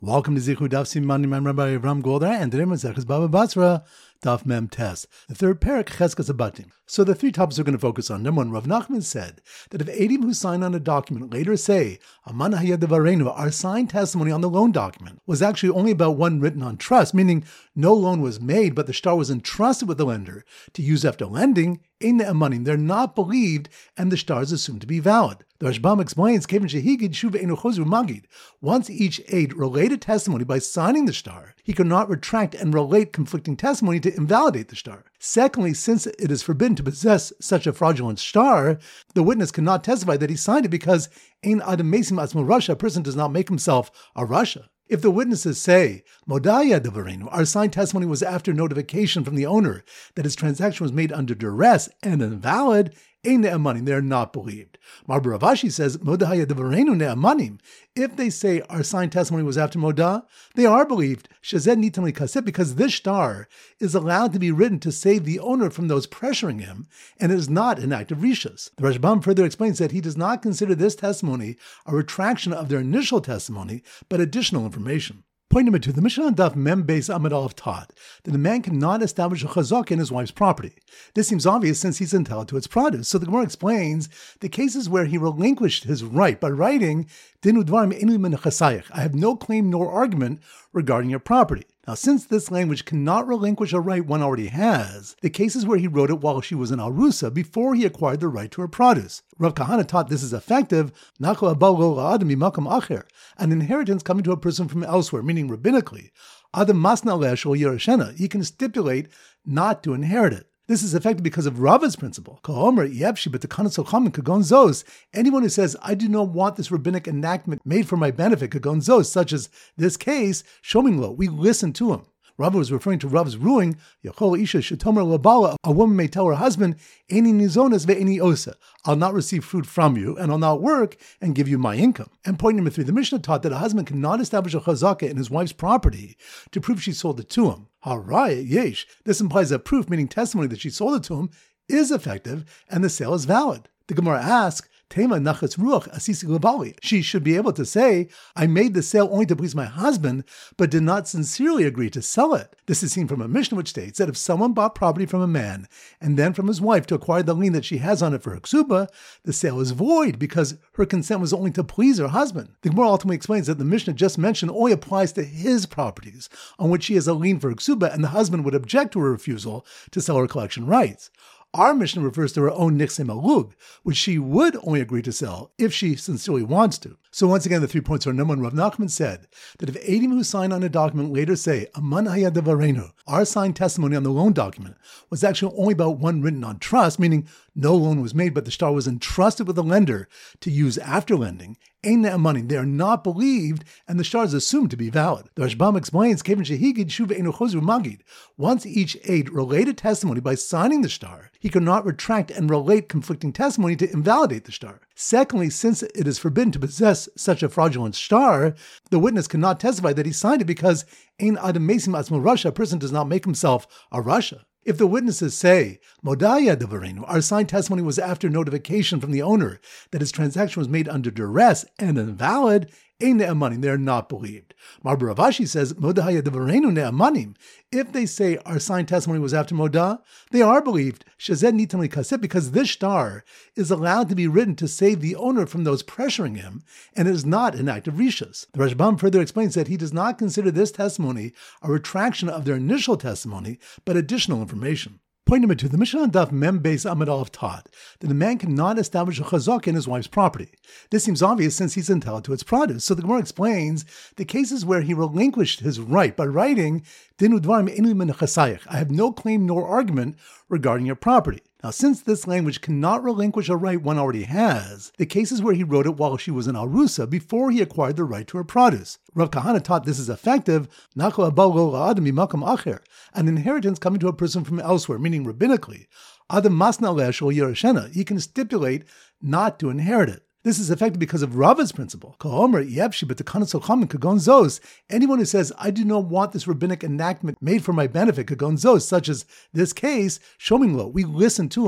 Welcome to Zichu Daf Siman. I'm Rabbi Avram Goldar, and today Maseches Baba Basra Daf Mem Tes, the third parak Cheskas Abatim. So the three topics we're going to focus on. Number one, Rav Nachman said that if Eidim who sign on a document later say Aman Hayad Devarenu, our signed testimony on the loan document was actually only about one written on trust, meaning no loan was made, but the shtar was entrusted with the lender to use after lending. They're not believed, and the shtar is assumed to be valid. The Rashbam explains, once each aid related testimony by signing the shtar, he cannot retract and relate conflicting testimony to invalidate the shtar. Secondly, since it is forbidden to possess such a fraudulent shtar, the witness cannot testify that he signed it because ein adam mesim atzmo rasha, a person does not make himself a rasha. If the witnesses say, Modaya Devarenu, our signed testimony was after notification from the owner that his transaction was made under duress and invalid, ein ne'amanim, they are not believed. Mar Bar Avashi says, Modaya Devarenu ne'amanim. If they say our signed testimony was after Modah, they are believed, Shazed nitam likaseh, because this shtar is allowed to be written to save the owner from those pressuring him, and it is not an act of rishus. The Rashbam further explains that he does not consider this testimony a retraction of their initial testimony, but additional information. Point number two, the Mishnah on Daf Mem Beis Amud Aleph taught that a man cannot establish a chazak in his wife's property. This seems obvious since he's entitled to its produce. So the Gemara explains the cases where he relinquished his right by writing, Dinu dvarim einu min chasayich, I have no claim nor argument regarding your property. Now, since this language cannot relinquish a right one already has, the cases where he wrote it while she was an arusa before he acquired the right to her produce. Rav Kahana taught this is effective, an inheritance coming to a person from elsewhere, meaning rabbinically, adam masna le'ashol yerashena, he can stipulate not to inherit it. This is effective because of Rava's principle. Anyone who says, I do not want this rabbinic enactment made for my benefit, such as this case, Shomim, we listen to him. Rava was referring to Rava's ruling, a woman may tell her husband, I'll not receive food from you, and I'll not work and give you my income. And point number three, the Mishnah taught that a husband cannot establish a chazakah in his wife's property to prove she sold it to him. Haraya yesh. This implies that proof, meaning testimony that she sold it to him, is effective and the sale is valid. The Gemara asks, Tema nachas ruach asisi globali. She should be able to say, I made the sale only to please my husband, but did not sincerely agree to sell it. This is seen from a Mishnah which states that if someone bought property from a man and then from his wife to acquire the lien that she has on it for her ksuba, the sale is void because her consent was only to please her husband. The Gemara ultimately explains that the Mishnah just mentioned only applies to his properties on which she has a lien for her ksuba, and the husband would object to her refusal to sell her collection rights. Our Mishnah refers to her own nichse malug, which she would only agree to sell if she sincerely wants to. So once again, the 3 points are: number one, Rav Nachman said that if Eidim who sign on a document later say, Aman hayad devarenu, our signed testimony on the loan document was actually only about one written on trust, meaning no loan was made, but the shtar was entrusted with the lender to use after lending, ein ne'amanim, they are not believed, and the shtar is assumed to be valid. The Rashbam explains, once each aid related testimony by signing the shtar, he cannot retract and relate conflicting testimony to invalidate the shtar. Secondly, since it is forbidden to possess such a fraudulent shtar, the witness cannot testify that he signed it because ein adam mesim atzmo rasha, a person does not make himself a rasha. If the witnesses say, Modaya Devarenu, our signed testimony was after notification from the owner that his transaction was made under duress and invalid, ein ne'amanim, they are not believed. Mar Bar Avashi says, Modaya Devarenu ne'amanim. If they say our signed testimony was after Modah, they are believed, Shazed nitam likaseh, because this shtar is allowed to be written to save the owner from those pressuring him, and it is not an act of rishus. The Rashbam further explains that he does not consider this testimony a retraction of their initial testimony, but additional information. Point number two, the Mishnah on Daf Mem Beis Amud Aleph taught that a man cannot establish a chazak in his wife's property. This seems obvious since he's entitled to its produce. So the Gemara explains the cases where he relinquished his right by writing, Dinu dvarim einu min chasayich, I have no claim nor argument regarding your property. Now, since this language cannot relinquish a right one already has, the cases where he wrote it while she was an arusa before he acquired the right to her produce. Rav Kahana taught this is effective, an inheritance coming to a person from elsewhere, meaning rabbinically, adam masna le'ashol yerashena, he can stipulate not to inherit it. This is effective because of Rava's principle. Anyone who says, I do not want this rabbinic enactment made for my benefit, such as this case, Shomim, we listen to him.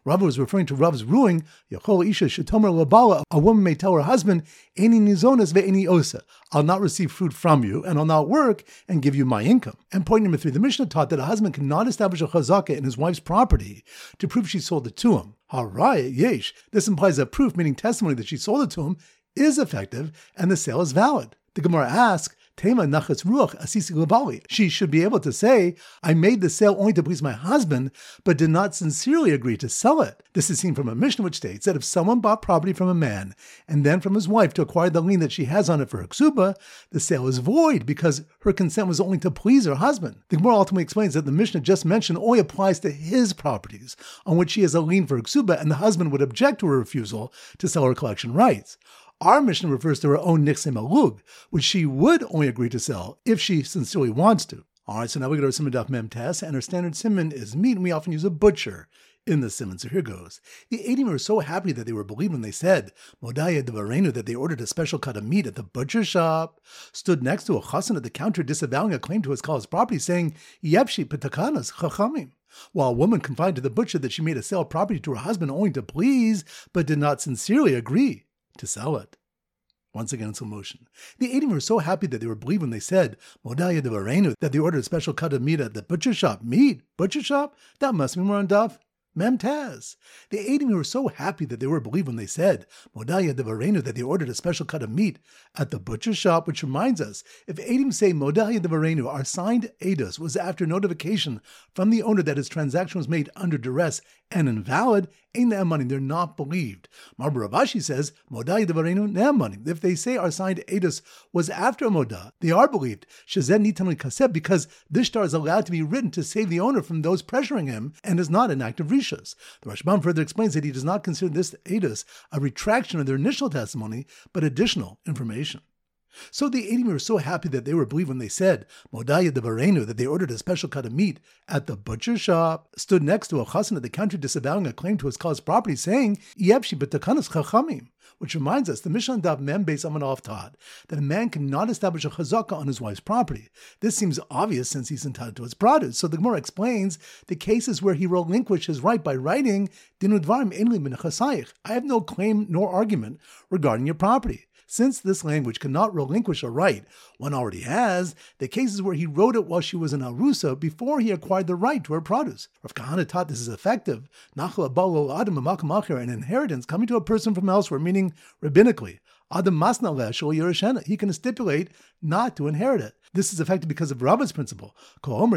Rava was referring to Rav's ruling, Yachol Isha Shetomer Labala, a woman may tell her husband, Eni nizonas ve'eni osa, I'll not receive food from you, and I'll not work and give you my income. And point number 3, the Mishnah taught that a husband cannot establish a chazaka in his wife's property to prove she sold it to him. Haraya yesh. This implies that proof, meaning testimony that she sold it to him, is effective and the sale is valid. The Gemara asks, Tema nachas ruach asisi globali. She should be able to say, I made the sale only to please my husband, but did not sincerely agree to sell it. This is seen from a Mishnah which states that if someone bought property from a man and then from his wife to acquire the lien that she has on it for her ksuba, the sale is void because her consent was only to please her husband. The Gemara ultimately explains that the Mishnah just mentioned only applies to his properties, on which she has a lien for her ksuba, and the husband would object to her refusal to sell her collection rights. Our Mishnah refers to her own nichse malug, which she would only agree to sell if she sincerely wants to. All right, so now we go to Siman Daf Mem Tes, and our standard siman is meat, and we often use a butcher in the siman. So here goes. The Eidim were so happy that they were believed when they said, Modaya Devarenu, that they ordered a special cut of meat at the butcher shop, stood next to a chassan at the counter disavowing a claim to his Kala's property, saying, Yevshi Petakanas Chachamim. While a woman confided to the butcher that she made a sale of property to her husband only to please, but did not sincerely agree to sell it. Once again in slow motion. The Eidim were so happy that they were believed when they said, Modaya Devarenu, that they ordered a special cut of meat at the butcher shop. Meat? Butcher shop? That must be more on Daf Mem Tes. The Eidim were so happy that they were believed when they said, Modaya Devarenu, that they ordered a special cut of meat at the butcher shop, which reminds us, if Eidim say Modaya Devarenu, our signed Eidos was after notification from the owner that his transaction was made under duress and invalid, ain't ne'emanim, they're not believed. Marbar Rav Ashi says, Modaya Devarenu ne'emanim. If they say our signed Eidos was after a Modah, they are believed. Shezeh nitan kaseb, because this shtar is allowed to be written to save the owner from those pressuring him and is not an act of rishus. The Rashbam further explains that he does not consider this Eidos a retraction of their initial testimony, but additional information. So the Eidim were so happy that they were believed when they said, Modaya Devarenu, that they ordered a special cut of meat at the butcher shop, stood next to a chassan at the counter disavowing a claim to his Kala's property, saying, Yevshi Betakanas Chachamim. Which reminds us, the Mishnah Daf Mem Beis Amud Aleph taught that a man cannot establish a chazaka on his wife's property. This seems obvious since he's entitled to his produce. So the Gemara explains the cases where he relinquished his right by writing, Dinu Dvarim Ein li min chasayich. I have no claim nor argument regarding your property. Since this language cannot relinquish a right one already has, the cases where he wrote it while she was an arusa before he acquired the right to her produce. Rav Kahana taught this is effective. Nachla balo adam amakam, an inheritance coming to a person from elsewhere, meaning rabbinically. Adam masna le'ashol yereshena. He can stipulate not to inherit it. This is effective because of Rava's principle. Anyone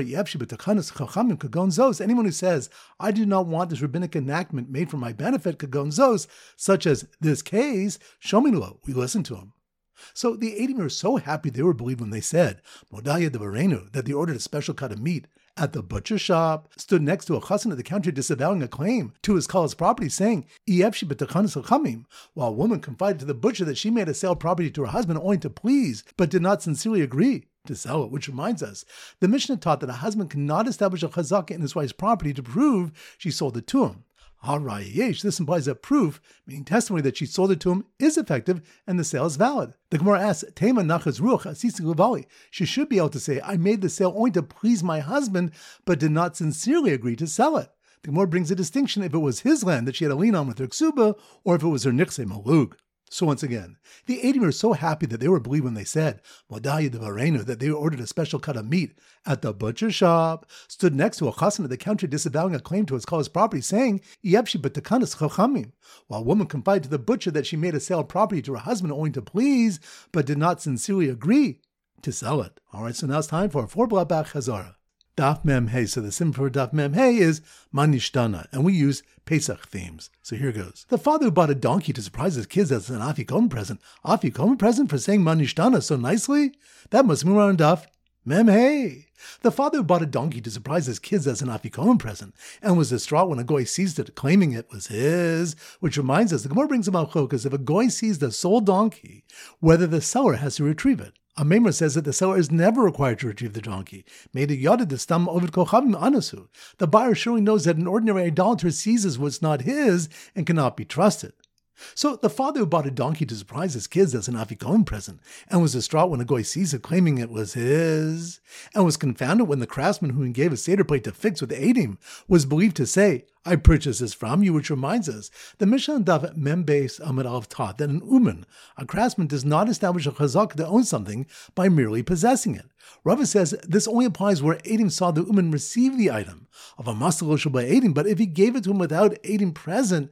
who says, I do not want this rabbinic enactment made for my benefit, kagonzos, such as this case, shomilo, we listen to him. So the Eidim were so happy they were believed when they said, Modaya Devarenu, that they ordered a special cut of meat at the butcher shop, stood next to a chassan at the counter disavowing a claim to his Kala's property, saying, while a woman confided to the butcher that she made a sale of property to her husband only to please, but did not sincerely agree to sell it, which reminds us, the Mishnah taught that a husband cannot establish a chazaka in his wife's property to prove she sold it to him. This implies that proof, meaning testimony that she sold it to him, is effective and the sale is valid. The Gemara asks, Tema nachas ruach asisi globali. She should be able to say, I made the sale only to please my husband, but did not sincerely agree to sell it. The Gemara brings a distinction if it was his land that she had a lien on with her ksuba, or if it was her nichse malug. So once again, the Eidim were so happy that they were believed when they said, Modaya Devarenu, that they ordered a special cut of meat at the butcher shop, stood next to a chassan at the counter disavowing a claim to his Kala's property, saying, Yevshi Betakanas Chachamim. While a woman confided to the butcher that she made a sale of property to her husband only to please, but did not sincerely agree to sell it. All right, so now it's time for a 4-block Chazara. Daf Mem Hey. So the sim for Daf Mem Hey is Manishtana, and we use Pesach themes. So here goes. The father who bought a donkey to surprise his kids as an Afikomen present. Afikomen present for saying Manishtana so nicely? That must be around Daf Mem Hey. The father who bought a donkey to surprise his kids as an Afikomen present and was distraught when a goy seized it, claiming it was his. Which reminds us, the Gemara brings about chokas, if a goy seized a sold donkey, whether the seller has to retrieve it. A Maimer says that the seller is never required to retrieve the donkey. Made a yada de stam ovid kochavim anasu. The buyer surely knows that an ordinary idolater seizes what's not his and cannot be trusted. So the father who bought a donkey to surprise his kids as an afikoman present, and was distraught when a goy sees it, claiming it was his, and was confounded when the craftsman who gave a seder plate to fix with Adim was believed to say, I purchased this from you, which reminds us, the Mishnah Daf Mem Beis Amud Aleph taught that an uman, a craftsman, does not establish a chazaka to own something by merely possessing it. Rava says this only applies where Adim saw the uman receive the item of a masaloshal by Adim, but if he gave it to him without Adim present,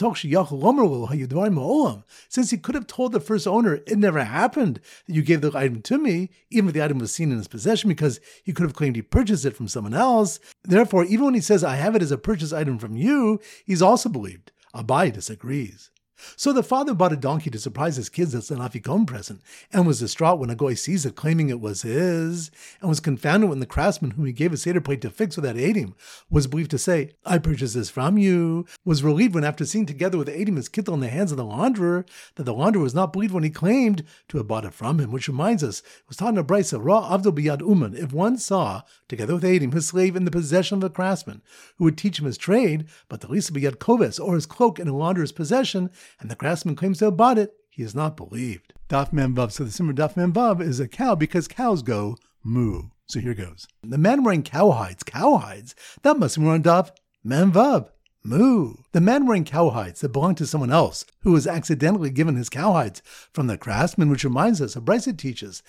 since he could have told the first owner, it never happened that you gave the item to me, even if the item was seen in his possession, because he could have claimed he purchased it from someone else. Therefore, even when he says, I have it as a purchase item from you, he's also believed. Abai disagrees. So the father bought a donkey to surprise his kids as an afikoman present, and was distraught when a goy sees it, claiming it was his, and was confounded when the craftsman whom he gave a seder plate to fix without Adim was believed to say, I purchased this from you, was relieved when after seeing together with Adim his kittel in the hands of the launderer, that the launderer was not believed when he claimed to have bought it from him, which reminds us, it was taught in a brisa, Ra Avdo Biyad Uman, if one saw, together with Adim, his slave in the possession of a craftsman, who would teach him his trade, but the Lisa Biyad Koves, or his cloak in a launderer's possession, and the craftsman claims to have bought it, he is not believed. Daf Mem Vav. So the simmer Daf Mem Vav is a cow because cows go moo. So here goes. The man wearing cowhides, that must be on Daf Mem Vav. Moo. The man wearing cowhides that belonged to someone else who was accidentally given his cowhides from the craftsman, which reminds us, a brisa teaches,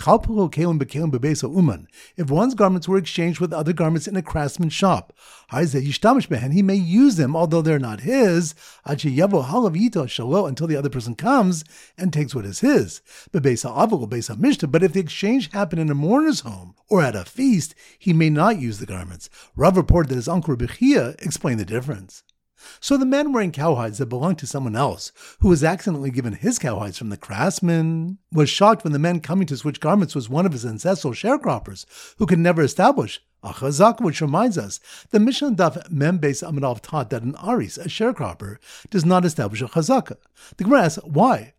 if one's garments were exchanged with other garments in a craftsman's shop, he may use them, although they're not his, until the other person comes and takes what is his. But if the exchange happened in a mourner's home or at a feast, he may not use the garments. Rav reported that his uncle Rabbi Chia explained the difference. So the man wearing cowhides that belonged to someone else, who was accidentally given his cowhides from the craftsman, was shocked when the man coming to switch garments was one of his ancestral sharecroppers, who could never establish a chazaka, which reminds us, the Mishnah Daf Mem Beis Amud Aleph taught that an aris, a sharecropper, does not establish a chazaka. The Gemara asks, why?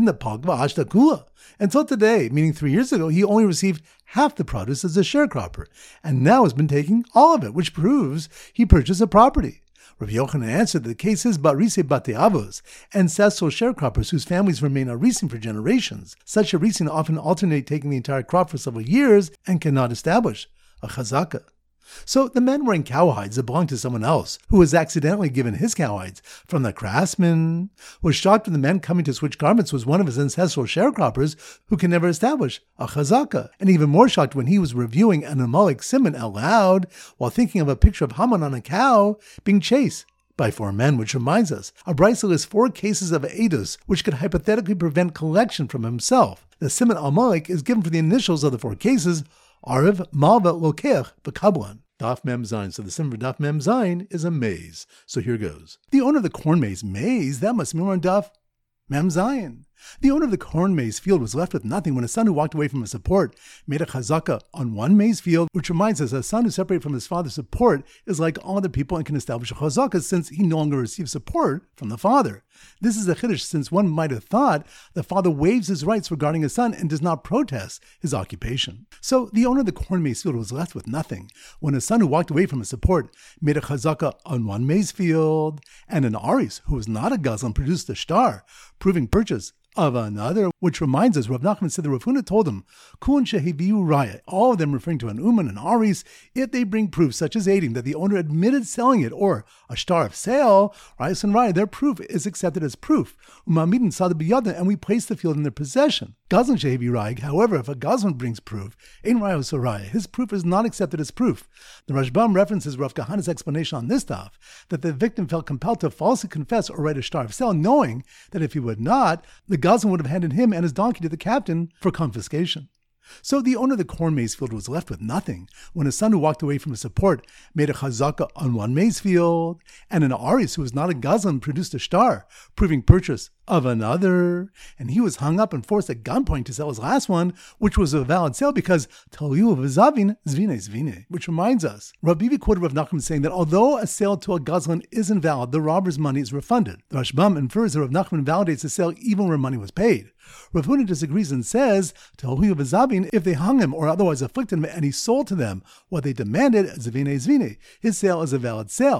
Until today, meaning 3 years ago, he only received half the produce as a sharecropper, and now has been taking all of it, which proves he purchased a property. Rabbi Yochanan answered that the case is Barise Bate Avos, ancestral sharecroppers whose families remain arisin for generations. Such arisin often alternate taking the entire crop for several years and cannot establish a chazaka. So the man wearing cowhides that belonged to someone else, who was accidentally given his cowhides from the craftsman, was shocked when the man coming to switch garments was one of his ancestral sharecroppers who can never establish a chazaka, and even more shocked when he was reviewing an Amalek Siman out loud while thinking of a picture of Haman on a cow being chased by 4 men, which reminds us, a brisa lists 4 cases of edus which could hypothetically prevent collection from himself. The Siman Amalek is given for the initials of the 4 cases, Ariv, Malva, Lokeach, V'Kablan. Daf Mem Zayin. So the symbol Daf Mem Zayin is a maize. So here goes. The owner of the corn maize, that must be on Daf Mem Zayin. The owner of the corn maize field was left with nothing when a son who walked away from his support made a chazaka on one maize field, which reminds us a son who separated from his father's support is like all other people and can establish a chazaka since he no longer receives support from the father. This is a chiddush since one might have thought the father waives his rights regarding his son and does not protest his occupation. So the owner of the corn maize field was left with nothing when a son who walked away from his support made a chazaka on one maize field, and an aris who was not a gazlan produced a shtar, proving purchase of another, which reminds us, Rav Nachman said the Rav Huna told him, Kun shehiviu raya, all of them referring to an uman and aris, if they bring proof such as aiding that the owner admitted selling it, or a shtar of sale, rayas and raya, their proof is accepted as proof. Umamidin sada biyada, and we place the field in their possession. Gazlan shehiviu raya, however, if a gazlan brings proof, ein rayos raya, his proof is not accepted as proof. The Rashbam references Rav Kahana's explanation on this daf, that the victim felt compelled to falsely confess or write a shtar of sale, knowing that if he would not, the Gazlan would have handed him and his donkey to the captain for confiscation. So the owner of the corn maize field was left with nothing when a son who walked away from his support made a chazaka on one maize field, and an aris who was not a gazlan produced a shtar, proving purchase of another, and he was hung up and forced at gunpoint to sell his last one, which was a valid sale because Taliu v'zavin zvine, which reminds us, Rabbi Bibi quoted Rav Nachman saying that although a sale to a gazlan is invalid, the robber's money is refunded. The Rashbam infers that Rav Nachman validates the sale even where money was paid. Rav Huna disagrees and says, Taliu v'zavin, if they hung him or otherwise afflicted him and he sold to them what they demanded, zvine, his sale is a valid sale.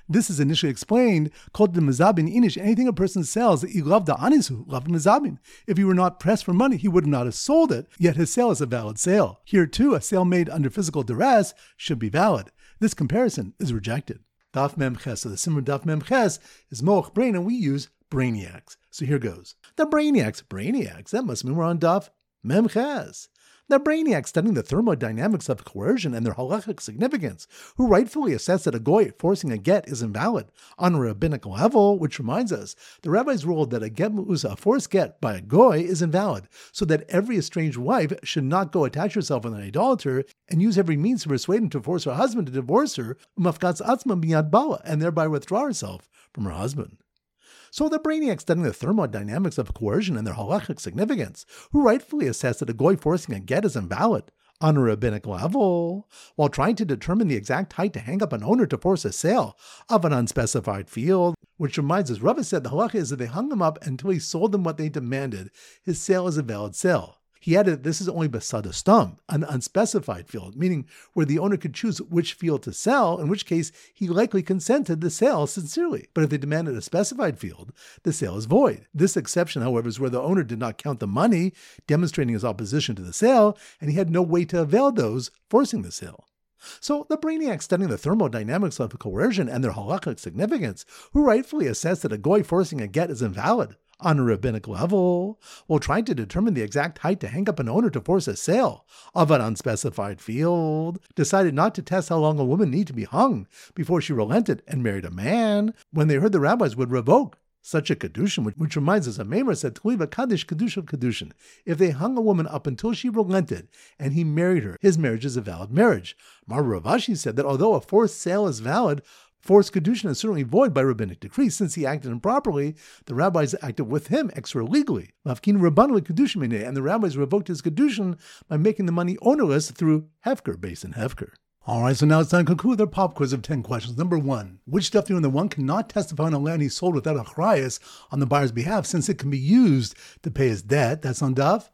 This is initially explained, called the mezabin inish, anything a person sells that ilav da anisu, lav mezabin. If he were not pressed for money, he would not have sold it, yet his sale is a valid sale. Here too, a sale made under physical duress should be valid. This comparison is rejected. Daf Mem Ches. So the Simmer Daf Mem Ches is Moach Brain, and we use brainiacs. So here goes. The brainiacs, that must mean we're on Daf Mem Ches. The brainiacs studying the thermodynamics of coercion and their halachic significance, who rightfully assess that a goy forcing a get is invalid on a rabbinic level, which reminds us, the rabbis ruled that a get mu'usa, a forced get by a goy, is invalid, so that every estranged wife should not go attach herself with an idolater and use every means to persuade him to force her husband to divorce her, umafkatz atzma biyad bala, and thereby withdraw herself from her husband. So the brainiacs studying the thermodynamics of coercion and their halachic significance, who rightfully assess that a goy forcing a get is invalid on a rabbinic level, while trying to determine the exact height to hang up an owner to force a sale of an unspecified field, which reminds us, Rava said the halacha is that they hung him up until he sold them what they demanded. His sale is a valid sale. He added that this is only basada stam, an unspecified field, meaning where the owner could choose which field to sell, in which case he likely consented to sell sincerely. But if they demanded a specified field, the sale is void. This exception, however, is where the owner did not count the money, demonstrating his opposition to the sale, and he had no way to avail those forcing the sale. So the brainiacs studying the thermodynamics of coercion and their halachic significance, who rightfully assess that a goy forcing a get is invalid on a rabbinic level, while trying to determine the exact height to hang up an owner to force a sale of an unspecified field, decided not to test how long a woman need to be hung before she relented and married a man, when they heard the rabbis would revoke such a kedushin, which reminds us, a Maimer said, Tliva Kaddish Kedushin. If they hung a woman up until she relented and he married her, his marriage is a valid marriage. Mar Rav Ashi said that although a forced sale is valid, forced kedushin is certainly void by rabbinic decree. Since he acted improperly, the rabbis acted with him extra-legally. Mafkin Rabbanu kedushin minei, and the rabbis revoked his kedushin by making the money ownerless through hefker, based in hefker. All right, so now it's time to conclude our pop quiz of 10 questions. Number 1, which stuff do you know one cannot testify on a land he sold without a chrayas on the buyer's behalf, since it can be used to pay his debt? That's on Daf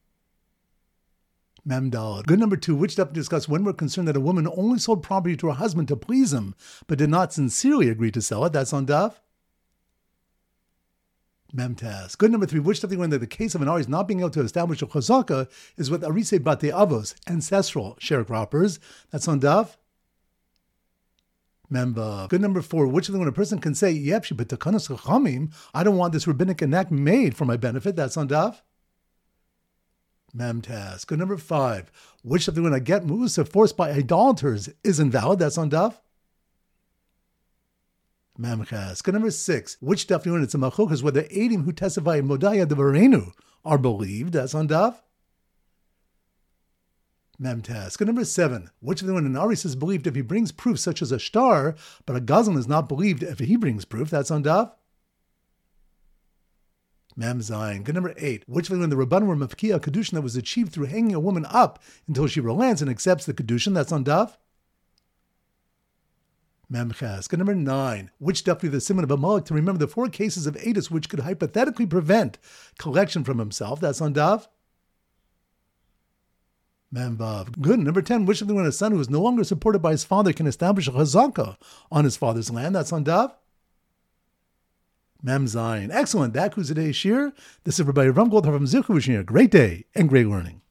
Mem Daled. Good. Number 2, which stuff to discuss when we're concerned that a woman only sold property to her husband to please him, but did not sincerely agree to sell it? That's on Daf Mem Taz. Good. Number 3, which stuff do you know that the case of an Aris not being able to establish a chazaka is with Arise Bate Avos, ancestral sharecroppers? That's on Daf Memba. Good. Number 4, which of them when a person can say, yep, she betakanos chachamim, I don't want this rabbinic enactment made for my benefit? That's on Daf Mem Taz. Good. Number 5, which of them when a get mu'usa forced by idolaters is invalid? That's on Daf Mem Ches. Good. Number 6, which stuff do you know it's a machokas whether Eidim who testify in Modaya Devarenu are believed? That's on Daf Mem Taz. Good. Number 7, which of them when an Aris is believed if he brings proof such as a star, but a Gazlan is not believed if he brings proof? That's on Daf Mem Zayin. Good. Number 8, which when the Rabban were mafkia a kedushin that was achieved through hanging a woman up until she relents and accepts the kedushin? That's on Daf Mem Ches. Good. Number 9, which stuff do the simon of Amalek to remember the 4 cases of Edus which could hypothetically prevent collection from himself? That's on Daf Mem Vav. Good. Number 10, which of them when a son who is no longer supported by his father can establish a chazaka on his father's land? That's on Daf Mem Zayin. Excellent. That concludes today's shir. This is everybody from Gold from Zichu wishing you a great day and great learning.